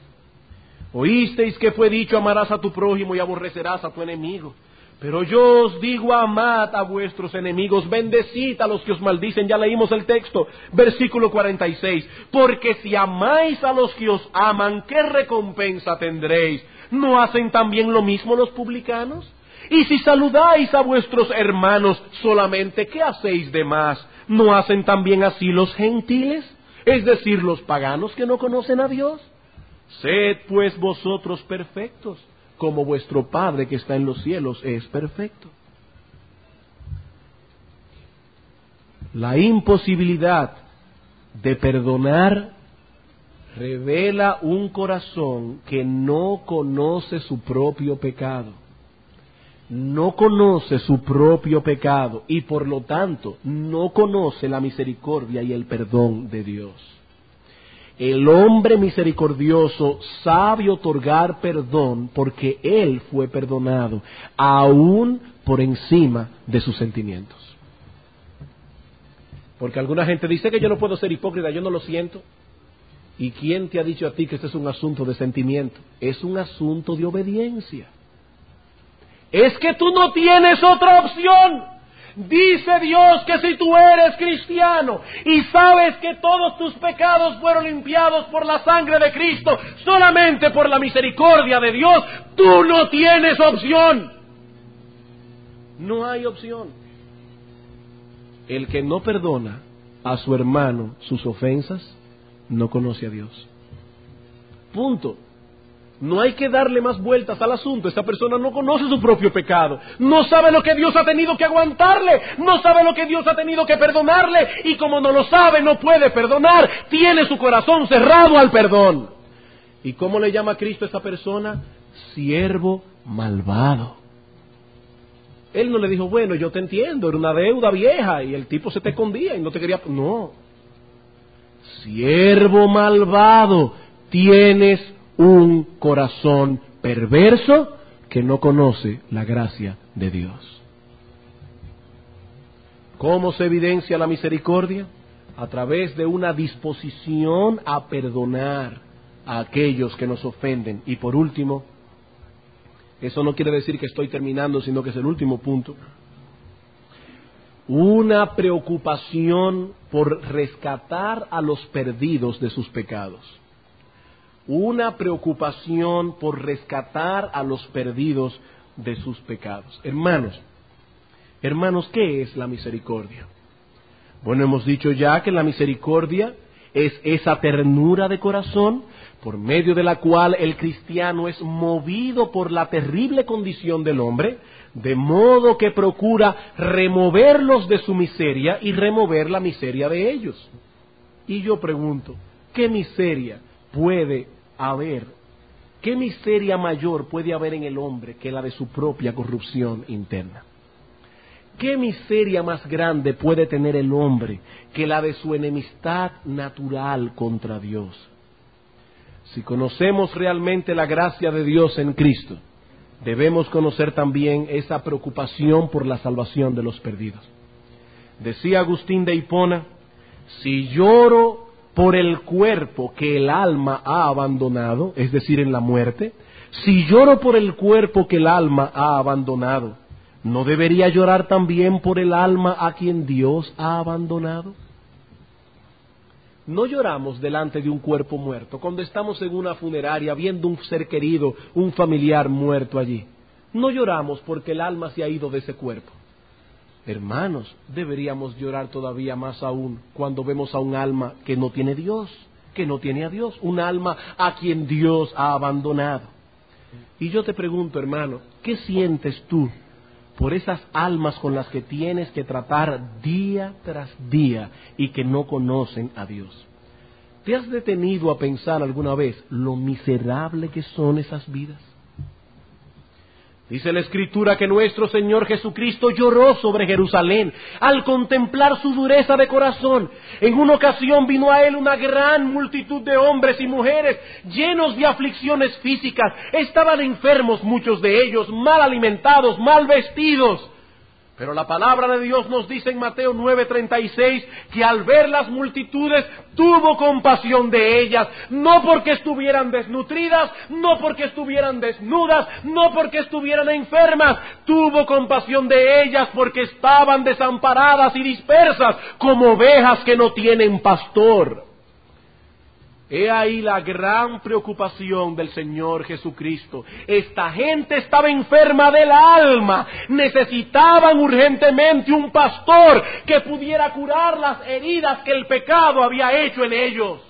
oísteis que fue dicho, amarás a tu prójimo y aborrecerás a tu enemigo. Pero yo os digo, amad a vuestros enemigos, bendecid a los que os maldicen. Ya leímos el texto, versículo cuarenta y seis. Porque si amáis a los que os aman, ¿qué recompensa tendréis? ¿No hacen también lo mismo los publicanos? Y si saludáis a vuestros hermanos solamente, ¿qué hacéis de más? ¿No hacen también así los gentiles? Es decir, los paganos que no conocen a Dios. Sed pues vosotros perfectos, como vuestro Padre que está en los cielos es perfecto. La imposibilidad de perdonar revela un corazón que no conoce su propio pecado. No conoce su propio pecado y por lo tanto no conoce la misericordia y el perdón de Dios. El hombre misericordioso sabe otorgar perdón porque él fue perdonado, aún por encima de sus sentimientos. Porque alguna gente dice que yo no puedo ser hipócrita, yo no lo siento. ¿Y quién te ha dicho a ti que este es un asunto de sentimiento? Es un asunto de obediencia. Es que tú no tienes otra opción. Dice Dios que si tú eres cristiano y sabes que todos tus pecados fueron limpiados por la sangre de Cristo, solamente por la misericordia de Dios, tú no tienes opción. No hay opción. El que no perdona a su hermano sus ofensas, no conoce a Dios. Punto. No hay que darle más vueltas al asunto. Esa persona no conoce su propio pecado. No sabe lo que Dios ha tenido que aguantarle. No sabe lo que Dios ha tenido que perdonarle. Y como no lo sabe, no puede perdonar. Tiene su corazón cerrado al perdón. ¿Y cómo le llama Cristo a esa persona? Siervo malvado. Él no le dijo, bueno, yo te entiendo, era una deuda vieja y el tipo se te escondía y no te quería... No. Siervo malvado, tienes un corazón perverso que no conoce la gracia de Dios. ¿Cómo se evidencia la misericordia? A través de una disposición a perdonar a aquellos que nos ofenden. Y por último, eso no quiere decir que estoy terminando, sino que es el último punto. una preocupación por rescatar a los perdidos de sus pecados. Una preocupación por rescatar a los perdidos de sus pecados. Hermanos, hermanos, ¿qué es la misericordia? Bueno, hemos dicho ya que la misericordia es esa ternura de corazón por medio de la cual el cristiano es movido por la terrible condición del hombre, de modo que procura removerlos de su miseria y remover la miseria de ellos. Y yo pregunto, ¿qué miseria puede haber? ¿Qué miseria mayor puede haber en el hombre que la de su propia corrupción interna? ¿Qué miseria más grande puede tener el hombre que la de su enemistad natural contra Dios? Si conocemos realmente la gracia de Dios en Cristo, debemos conocer también esa preocupación por la salvación de los perdidos. Decía Agustín de Hipona, si lloro por el cuerpo que el alma ha abandonado, es decir, en la muerte, si lloro por el cuerpo que el alma ha abandonado, ¿no debería llorar también por el alma a quien Dios ha abandonado? No lloramos delante de un cuerpo muerto, cuando estamos en una funeraria viendo un ser querido, un familiar muerto allí. No lloramos porque el alma se ha ido de ese cuerpo. Hermanos, deberíamos llorar todavía más aún cuando vemos a un alma que no tiene Dios, que no tiene a Dios, un alma a quien Dios ha abandonado. Y yo te pregunto, hermano, ¿qué sientes tú por esas almas con las que tienes que tratar día tras día y que no conocen a Dios? ¿Te has detenido a pensar alguna vez lo miserable que son esas vidas? Dice la Escritura que nuestro Señor Jesucristo lloró sobre Jerusalén al contemplar su dureza de corazón. En una ocasión vino a él una gran multitud de hombres y mujeres llenos de aflicciones físicas. Estaban enfermos muchos de ellos, mal alimentados, mal vestidos. Pero la palabra de Dios nos dice en Mateo nueve treinta y seis que al ver las multitudes tuvo compasión de ellas, no porque estuvieran desnutridas, no porque estuvieran desnudas, no porque estuvieran enfermas, tuvo compasión de ellas porque estaban desamparadas y dispersas como ovejas que no tienen pastor. He ahí la gran preocupación del Señor Jesucristo. Esta gente estaba enferma del alma, necesitaban urgentemente un pastor que pudiera curar las heridas que el pecado había hecho en ellos.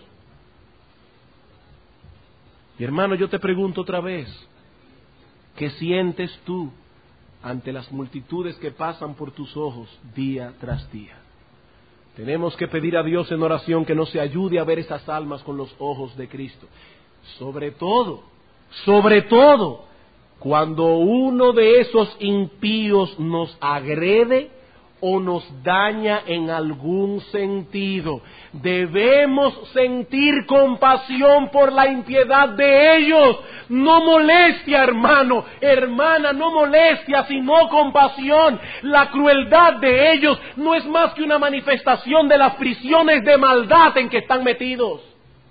Y hermano, yo te pregunto otra vez, ¿qué sientes tú ante las multitudes que pasan por tus ojos día tras día? Tenemos que pedir a Dios en oración que nos ayude a ver esas almas con los ojos de Cristo. Sobre todo, sobre todo, cuando uno de esos impíos nos agrede o nos daña en algún sentido, debemos sentir compasión por la impiedad de ellos. No molestia, hermano, hermana, no molestia, sino compasión. La crueldad de ellos no es más que una manifestación de las prisiones de maldad en que están metidos.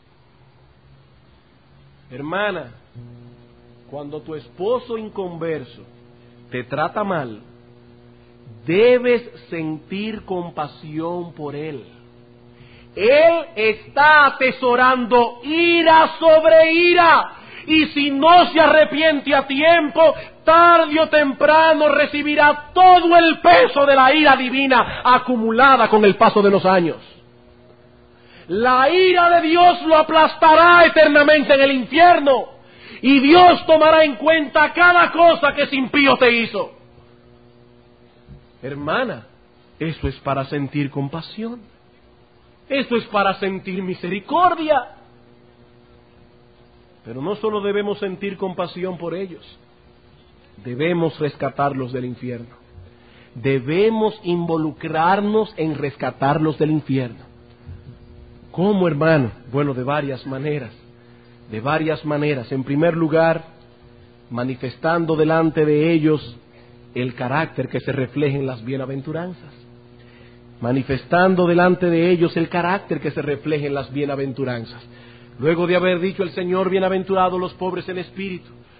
Hermana, cuando tu esposo inconverso te trata mal, debes sentir compasión por él. Él está atesorando ira sobre ira, y si no se arrepiente a tiempo, tarde o temprano recibirá todo el peso de la ira divina acumulada con el paso de los años. La ira de Dios lo aplastará eternamente en el infierno, y Dios tomará en cuenta cada cosa que ese impío te hizo. Hermana, eso es para sentir compasión. Eso es para sentir misericordia. Pero no solo debemos sentir compasión por ellos, debemos rescatarlos del infierno. Debemos involucrarnos en rescatarlos del infierno. ¿Cómo, hermano? Bueno, de varias maneras. De varias maneras. En primer lugar, manifestando delante de ellos el carácter que se refleja en las bienaventuranzas. Manifestando delante de ellos el carácter que se refleja en las bienaventuranzas. Luego de haber dicho el Señor, bienaventurados los pobres en espíritu,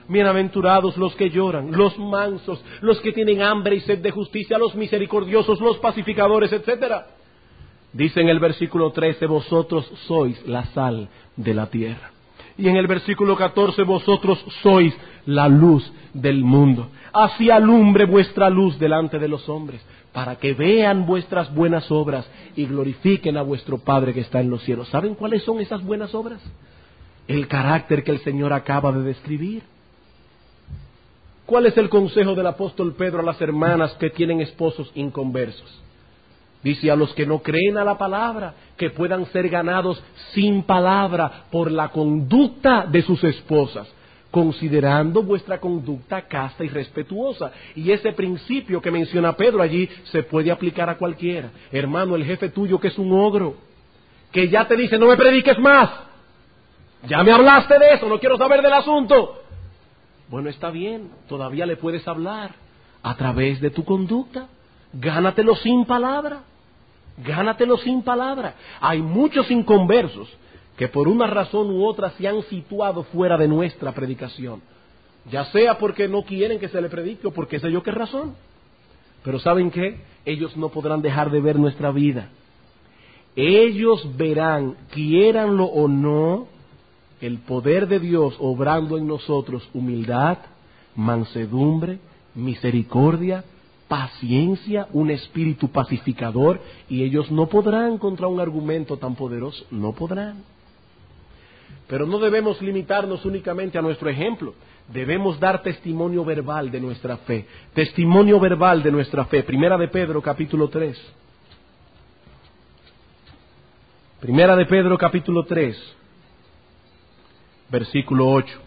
Bienaventurados los que lloran, los mansos, los que tienen hambre y sed de justicia, los misericordiosos, los pacificadores, etcétera. Dice en el versículo trece, vosotros sois la sal de la tierra. Y en el versículo catorce, vosotros sois la luz del mundo. Así alumbre vuestra luz delante de los hombres, para que vean vuestras buenas obras y glorifiquen a vuestro Padre que está en los cielos. ¿Saben cuáles son esas buenas obras? El carácter que el Señor acaba de describir. ¿Cuál es el consejo del apóstol Pedro a las hermanas que tienen esposos inconversos? Dice a los que no creen a la palabra, que puedan ser ganados sin palabra por la conducta de sus esposas, considerando vuestra conducta casta y respetuosa. Y ese principio que menciona Pedro allí se puede aplicar a cualquiera. Hermano, el jefe tuyo que es un ogro, que ya te dice, no me prediques más, ya me hablaste de eso, no quiero saber del asunto. Bueno, está bien, todavía le puedes hablar a través de tu conducta. Gánatelo sin palabra, gánatelo sin palabra. Hay muchos inconversos que por una razón u otra se han situado fuera de nuestra predicación, ya sea porque no quieren que se le predique o porque sé yo qué razón. Pero ¿saben qué? Ellos no podrán dejar de ver nuestra vida. Ellos verán, quiéranlo o no, el poder de Dios obrando en nosotros humildad, mansedumbre, misericordia, paciencia, un espíritu pacificador, y ellos no podrán contra un argumento tan poderoso, no podrán. Pero no debemos limitarnos únicamente a nuestro ejemplo, debemos dar testimonio verbal de nuestra fe, testimonio verbal de nuestra fe. Primera de Pedro capítulo tres. Primera de Pedro capítulo tres, versículo ocho.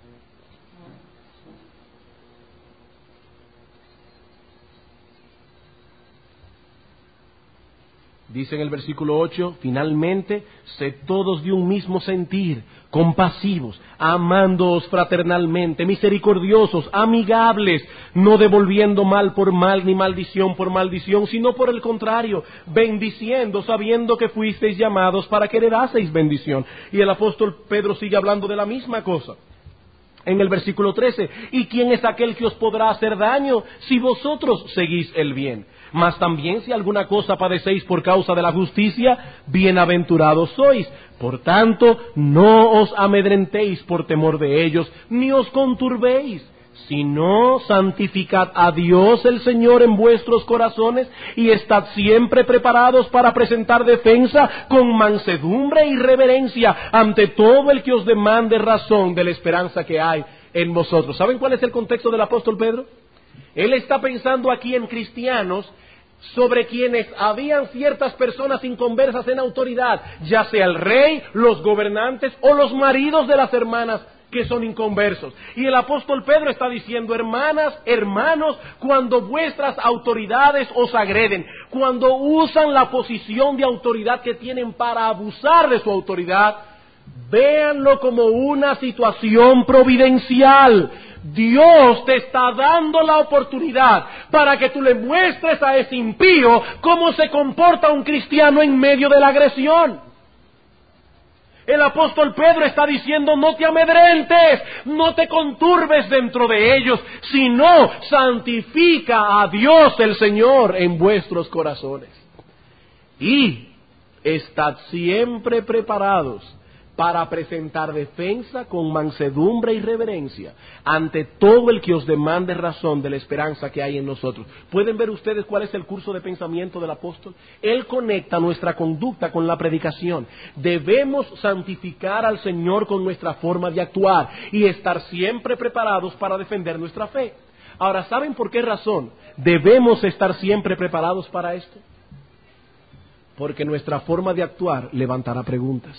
Dice en el versículo ocho, finalmente, sed todos de un mismo sentir, compasivos, amándoos fraternalmente, misericordiosos, amigables, no devolviendo mal por mal ni maldición por maldición, sino por el contrario, bendiciendo, sabiendo que fuisteis llamados para que heredaseis bendición. Y el apóstol Pedro sigue hablando de la misma cosa. En el versículo trece, ¿y quién es aquel que os podrá hacer daño si vosotros seguís el bien? Mas también si alguna cosa padecéis por causa de la justicia, bienaventurados sois. Por tanto, no os amedrentéis por temor de ellos, ni os conturbéis, sino santificad a Dios el Señor en vuestros corazones y estad siempre preparados para presentar defensa con mansedumbre y reverencia ante todo el que os demande razón de la esperanza que hay en vosotros. ¿Saben cuál es el contexto del apóstol Pedro? Él está pensando aquí en cristianos sobre quienes habían ciertas personas inconversas en autoridad, ya sea el rey, los gobernantes o los maridos de las hermanas que son inconversos. Y el apóstol Pedro está diciendo, hermanas, hermanos, cuando vuestras autoridades os agreden, cuando usan la posición de autoridad que tienen para abusar de su autoridad, véanlo como una situación providencial. Dios te está dando la oportunidad para que tú le muestres a ese impío cómo se comporta un cristiano en medio de la agresión. El apóstol Pedro está diciendo, no te amedrentes, no te conturbes dentro de ellos, sino santifica a Dios el Señor en vuestros corazones. Y estad siempre preparados para presentar defensa con mansedumbre y reverencia ante todo el que os demande razón de la esperanza que hay en nosotros. ¿Pueden ver ustedes cuál es el curso de pensamiento del apóstol? Él conecta nuestra conducta con la predicación. Debemos santificar al Señor con nuestra forma de actuar y estar siempre preparados para defender nuestra fe. Ahora, ¿saben por qué razón debemos estar siempre preparados para esto? Porque nuestra forma de actuar levantará preguntas.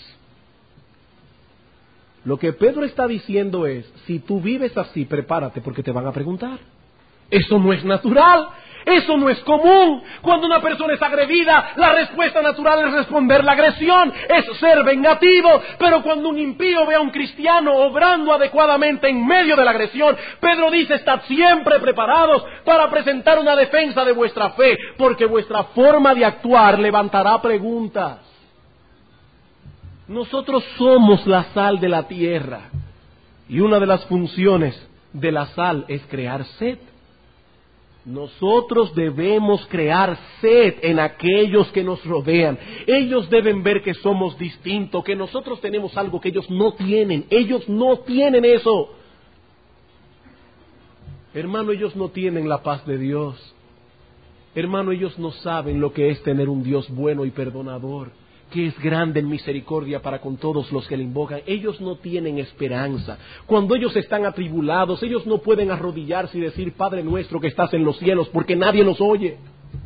Lo que Pedro está diciendo es, si tú vives así, prepárate porque te van a preguntar. Eso no es natural, eso no es común. Cuando una persona es agredida, la respuesta natural es responder la agresión, es ser vengativo. Pero cuando un impío ve a un cristiano obrando adecuadamente en medio de la agresión, Pedro dice, estad siempre preparados para presentar una defensa de vuestra fe, porque vuestra forma de actuar levantará preguntas. Nosotros somos la sal de la tierra y una de las funciones de la sal es crear sed. Nosotros debemos crear sed en aquellos que nos rodean. Ellos deben ver que somos distintos, que nosotros tenemos algo que ellos no tienen. Ellos no tienen eso. Hermano, ellos no tienen la paz de Dios. Hermano, ellos no saben lo que es tener un Dios bueno y perdonador, que es grande en misericordia para con todos los que le invocan. Ellos no tienen esperanza. Cuando ellos están atribulados, ellos no pueden arrodillarse y decir, Padre nuestro que estás en los cielos, porque nadie los oye.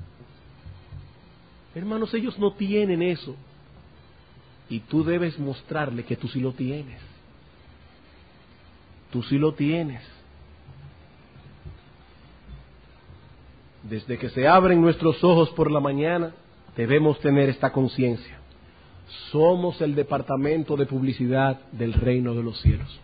Hermanos, ellos no tienen eso. Y tú debes mostrarle que tú sí lo tienes. Tú sí lo tienes. Desde que se abren nuestros ojos por la mañana, debemos tener esta conciencia. Somos el departamento de publicidad del reino de los cielos.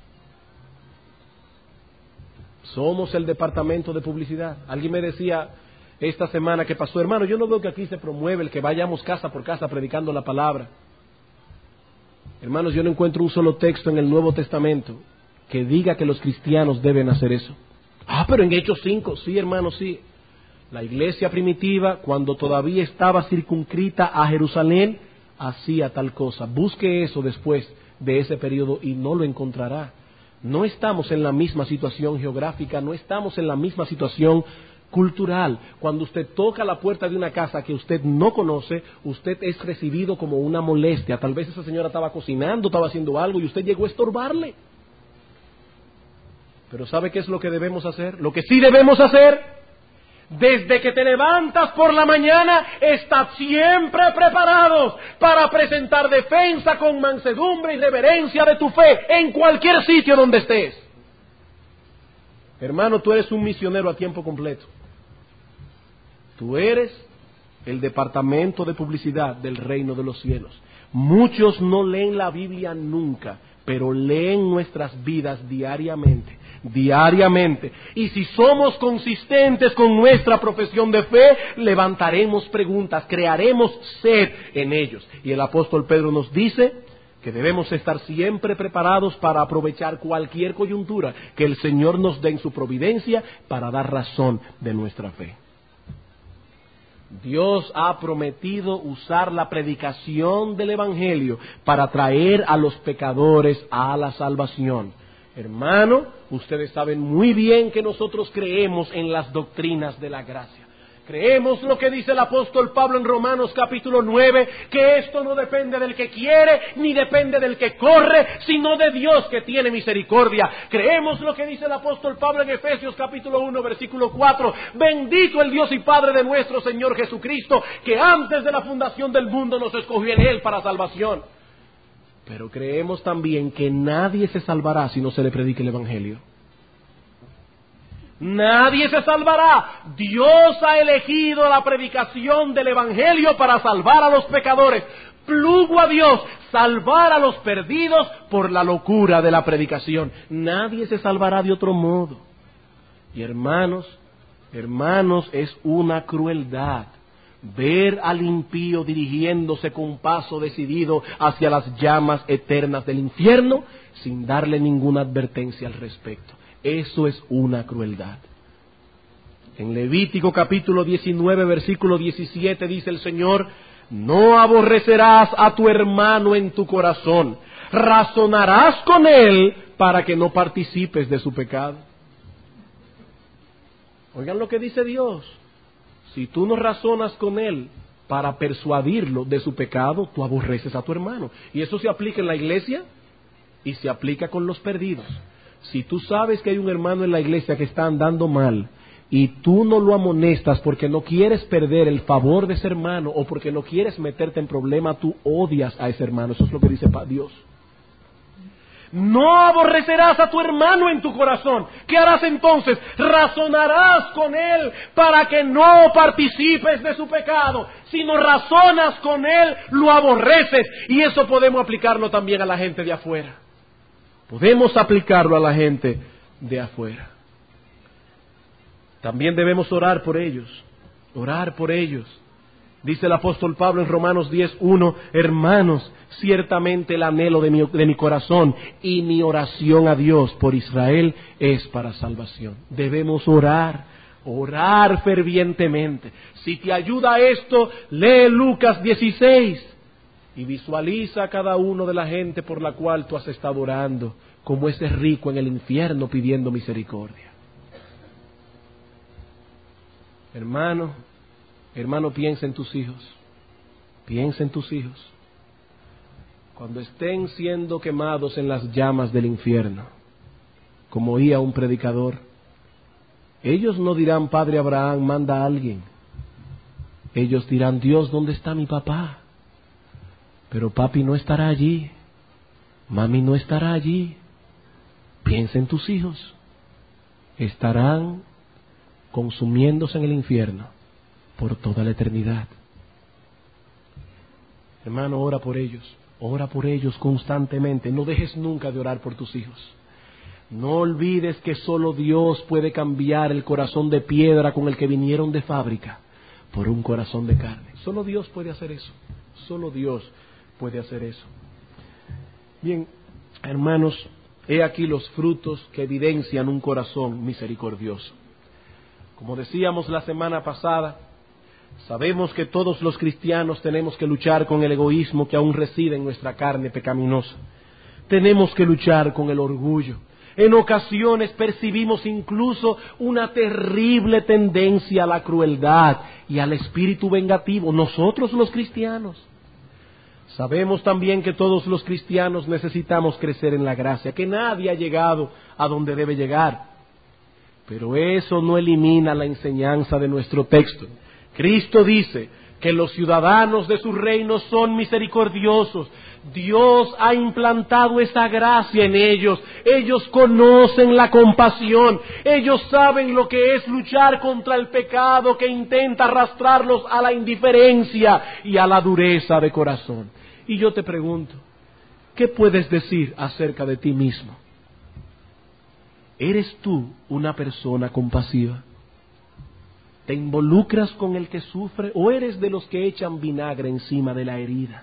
Somos el departamento de publicidad. Alguien me decía esta semana que pasó, hermano, yo no veo que aquí se promueve el que vayamos casa por casa predicando la palabra. Hermanos, yo no encuentro un solo texto en el Nuevo Testamento que diga que los cristianos deben hacer eso. Ah, pero en Hechos cinco, sí, hermano, sí. La iglesia primitiva, cuando todavía estaba circunscrita a Jerusalén, hacía tal cosa. Busque eso después de ese periodo y no lo encontrará. No estamos en la misma situación geográfica, no estamos en la misma situación cultural. Cuando usted toca la puerta de una casa que usted no conoce, usted es recibido como una molestia. Tal vez esa señora estaba cocinando, estaba haciendo algo y usted llegó a estorbarle. Pero ¿sabe qué es lo que debemos hacer? Lo que sí debemos hacer, desde que te levantas por la mañana, estás siempre preparados para presentar defensa con mansedumbre y reverencia de tu fe en cualquier sitio donde estés. Hermano, tú eres un misionero a tiempo completo. Tú eres el departamento de publicidad del reino de los cielos. Muchos no leen la Biblia nunca, pero leen nuestras vidas diariamente. Diariamente. Y si somos consistentes con nuestra profesión de fe, levantaremos preguntas, crearemos sed en ellos. Y el apóstol Pedro nos dice que debemos estar siempre preparados para aprovechar cualquier coyuntura que el Señor nos dé en su providencia para dar razón de nuestra fe. Dios ha prometido usar la predicación del Evangelio para traer a los pecadores a la salvación. Hermano, ustedes saben muy bien que nosotros creemos en las doctrinas de la gracia. Creemos lo que dice el apóstol Pablo en Romanos capítulo nueve, que esto no depende del que quiere, ni depende del que corre, sino de Dios que tiene misericordia. Creemos lo que dice el apóstol Pablo en Efesios capítulo uno, versículo cuatro. Bendito el Dios y Padre de nuestro Señor Jesucristo, que antes de la fundación del mundo nos escogió en Él para salvación. Pero creemos también que nadie se salvará si no se le predique el Evangelio. Nadie se salvará. Dios ha elegido la predicación del Evangelio para salvar a los pecadores. Plugo a Dios salvar a los perdidos por la locura de la predicación. Nadie se salvará de otro modo. Y hermanos, hermanos, es una crueldad ver al impío dirigiéndose con paso decidido hacia las llamas eternas del infierno sin darle ninguna advertencia al respecto. Eso es una crueldad. En Levítico capítulo diecinueve, versículo diecisiete dice el Señor: no aborrecerás a tu hermano en tu corazón, razonarás con él para que no participes de su pecado. Oigan lo que dice Dios. Si tú no razonas con él para persuadirlo de su pecado, tú aborreces a tu hermano. Y eso se aplica en la iglesia y se aplica con los perdidos. Si tú sabes que hay un hermano en la iglesia que está andando mal y tú no lo amonestas porque no quieres perder el favor de ese hermano o porque no quieres meterte en problema, tú odias a ese hermano. Eso es lo que dice Dios. No aborrecerás a tu hermano en tu corazón. ¿Qué harás entonces? Razonarás con él para que no participes de su pecado. Si no razonas con él, lo aborreces. Y eso podemos aplicarlo también a la gente de afuera. Podemos aplicarlo a la gente de afuera. También debemos orar por ellos. Orar por ellos. Dice el apóstol Pablo en Romanos diez uno, hermanos, ciertamente el anhelo de mi, de mi corazón y mi oración a Dios por Israel es para salvación. Debemos orar, orar fervientemente. Si te ayuda esto, lee Lucas dieciséis y visualiza a cada uno de la gente por la cual tú has estado orando, como ese rico en el infierno pidiendo misericordia. Hermano, hermano, piensa en tus hijos, piensa en tus hijos. Cuando estén siendo quemados en las llamas del infierno, como oía un predicador, ellos no dirán, Padre Abraham, manda a alguien. Ellos dirán, Dios, ¿dónde está mi papá? Pero papi no estará allí, mami no estará allí. Piensa en tus hijos, estarán consumiéndose en el infierno por toda la eternidad. Hermano, ora por ellos, ora por ellos constantemente. No dejes nunca de orar por tus hijos. No olvides que solo Dios puede cambiar el corazón de piedra con el que vinieron de fábrica por un corazón de carne. Solo Dios puede hacer eso. Solo Dios puede hacer eso. Bien, hermanos, he aquí los frutos que evidencian un corazón misericordioso. Como decíamos la semana pasada, sabemos que todos los cristianos tenemos que luchar con el egoísmo que aún reside en nuestra carne pecaminosa. Tenemos que luchar con el orgullo. En ocasiones percibimos incluso una terrible tendencia a la crueldad y al espíritu vengativo, nosotros los cristianos. Sabemos también que todos los cristianos necesitamos crecer en la gracia, que nadie ha llegado a donde debe llegar. Pero eso no elimina la enseñanza de nuestro texto. Cristo dice que los ciudadanos de su reino son misericordiosos. Dios ha implantado esa gracia en ellos. Ellos conocen la compasión. Ellos saben lo que es luchar contra el pecado que intenta arrastrarlos a la indiferencia y a la dureza de corazón. Y yo te pregunto, ¿qué puedes decir acerca de ti mismo? ¿Eres tú una persona compasiva? ¿Te involucras con el que sufre o eres de los que echan vinagre encima de la herida?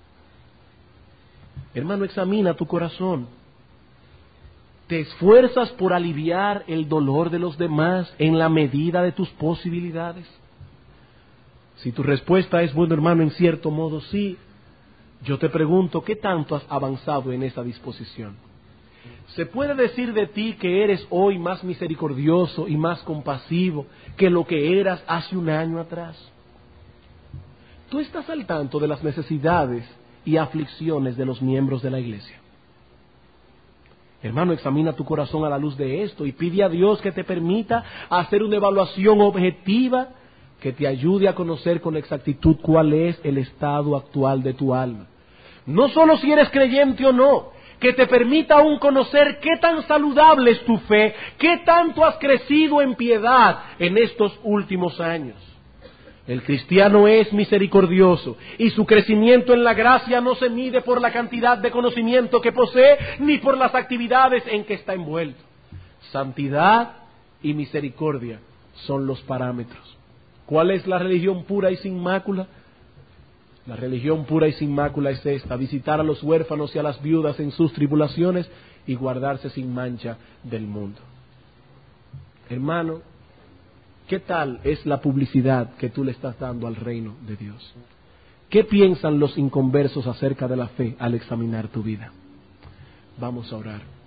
Hermano, examina tu corazón. ¿Te esfuerzas por aliviar el dolor de los demás en la medida de tus posibilidades? Si tu respuesta es, bueno, hermano, en cierto modo sí, yo te pregunto, ¿qué tanto has avanzado en esa disposición? ¿Se puede decir de ti que eres hoy más misericordioso y más compasivo que lo que eras hace un año atrás? ¿Tú estás al tanto de las necesidades y aflicciones de los miembros de la iglesia? Hermano, examina tu corazón a la luz de esto y pide a Dios que te permita hacer una evaluación objetiva que te ayude a conocer con exactitud cuál es el estado actual de tu alma. No solo si eres creyente o no, que te permita aún conocer qué tan saludable es tu fe, qué tanto has crecido en piedad en estos últimos años. El cristiano es misericordioso y su crecimiento en la gracia no se mide por la cantidad de conocimiento que posee ni por las actividades en que está envuelto. Santidad y misericordia son los parámetros. ¿Cuál es la religión pura y sin mácula? La religión pura y sin mácula es esta: visitar a los huérfanos y a las viudas en sus tribulaciones y guardarse sin mancha del mundo. Hermano, ¿qué tal es la publicidad que tú le estás dando al reino de Dios? ¿Qué piensan los inconversos acerca de la fe al examinar tu vida? Vamos a orar.